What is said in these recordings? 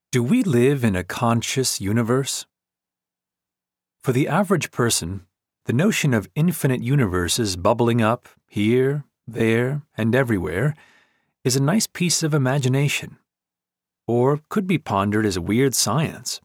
Do we live in a conscious universe? For the average person, the notion of infinite universes bubbling up here, there, and everywhere is a nice piece of imagination, or could be pondered as weird science.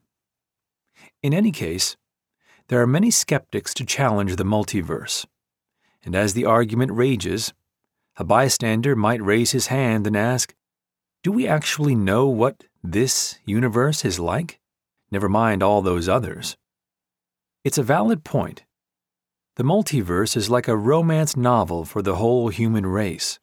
In any case, there are many skeptics to challenge the multiverse, and as the argument rages, a bystander might raise his hand and ask, do we actually know what this universe is like? Never mind all those others. It's a valid point. The multiverse is like a romance novel for the whole human race.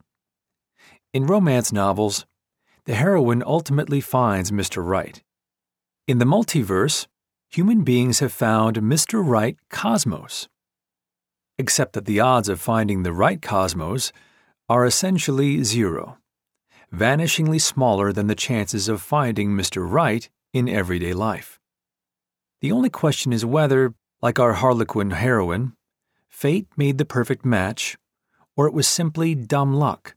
In romance novels, the heroine ultimately finds Mr. Right. In the multiverse, human beings have found Mr. Right Cosmos. Except that the odds of finding the right Cosmos are essentially zero, vanishingly smaller than the chances of finding Mr. Right in everyday life. The only question is whether, like our Harlequin heroine, fate made the perfect match, or it was simply dumb luck.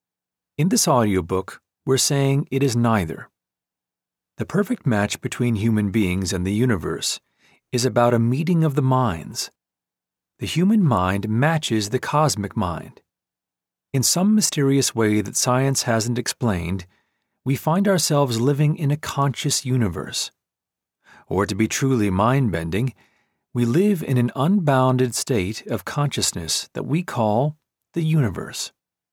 In this audiobook, we're saying it is neither. The perfect match between human beings and the universe is about a meeting of the minds. The human mind matches the cosmic mind. In some mysterious way that science hasn't explained, we find ourselves living in a conscious universe. Or to be truly mind-bending, we live in an unbounded state of consciousness that we call the universe.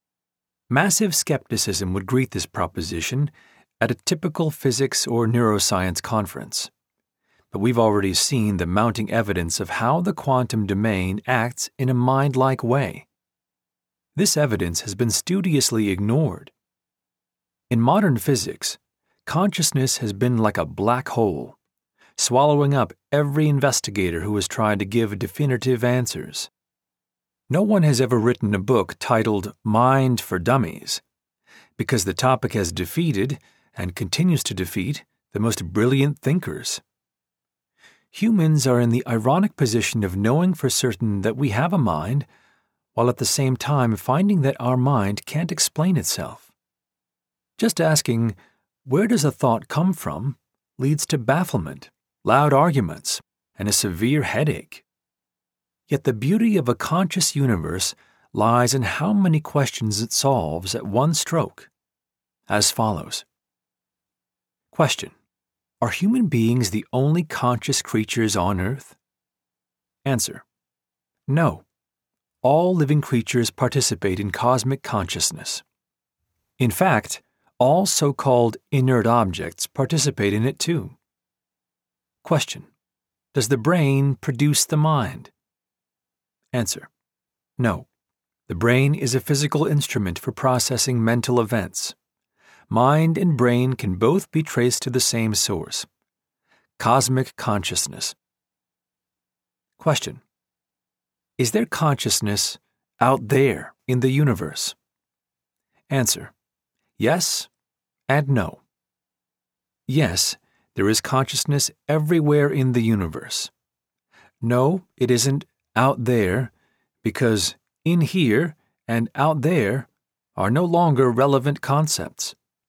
Massive skepticism would greet this proposition at a typical physics or neuroscience conference. But we've already seen the mounting evidence of how the quantum domain acts in a mind-like way. This evidence has been studiously ignored. In modern physics, consciousness has been like a black hole, swallowing up every investigator who has tried to give definitive answers. No one has ever written a book titled Mind for Dummies, because the topic has defeated, and continues to defeat, the most brilliant thinkers. Humans are in the ironic position of knowing for certain that we have a mind, while at the same time finding that our mind can't explain itself. Just asking, where does a thought come from, leads to bafflement, loud arguments, and a severe headache. Yet the beauty of a conscious universe lies in how many questions it solves at one stroke, as follows. Question: are human beings the only conscious creatures on Earth? Answer: no. All living creatures participate in cosmic consciousness. In fact, all so-called inert objects participate in it too. Question: does the brain produce the mind? Answer: no. The brain is a physical instrument for processing mental events. Mind and brain can both be traced to the same source: cosmic consciousness. Question: is there consciousness out there in the universe? Answer: yes and no. Yes, there is consciousness everywhere in the universe. No, it isn't out there, because in here and out there are no longer relevant concepts.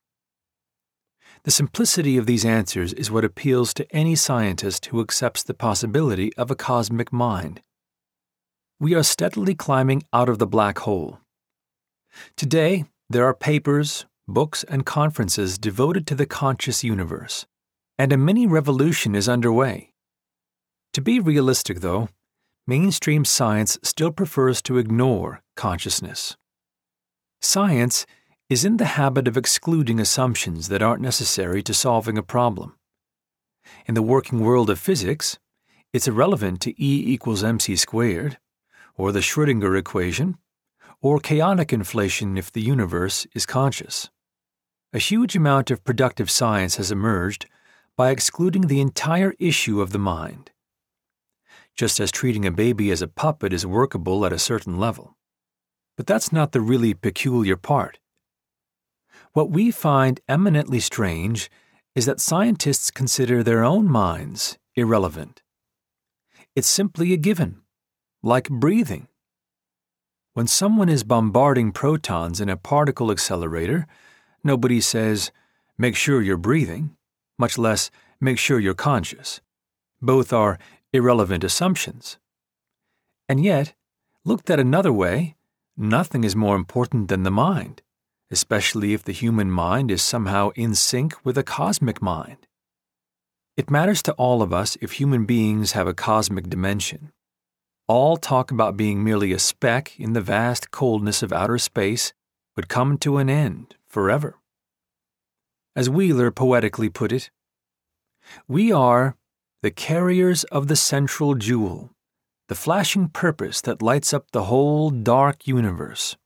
The simplicity of these answers is what appeals to any scientist who accepts the possibility of a cosmic mind. We are steadily climbing out of the black hole. Today, there are papers, books, and conferences devoted to the conscious universe, and a mini revolution is underway. To be realistic, though, mainstream science still prefers to ignore consciousness. Science is in the habit of excluding assumptions that aren't necessary to solving a problem. In the working world of physics, it's irrelevant to E=mc², or the Schrödinger equation, or chaotic inflation if the universe is conscious. A huge amount of productive science has emerged by excluding the entire issue of the mind. Just as treating a baby as a puppet is workable at a certain level. But that's not the really peculiar part. What we find eminently strange is that scientists consider their own minds irrelevant. It's simply a given, like breathing. When someone is bombarding protons in a particle accelerator, nobody says, "Make sure you're breathing," much less make sure you're conscious. Both are irrelevant assumptions. And yet, looked at another way, nothing is more important than the mind, especially if the human mind is somehow in sync with a cosmic mind. It matters to all of us if human beings have a cosmic dimension. All talk about being merely a speck in the vast coldness of outer space would come to an end forever. As Wheeler poetically put it, we are the carriers of the central jewel, the flashing purpose that lights up the whole dark universe.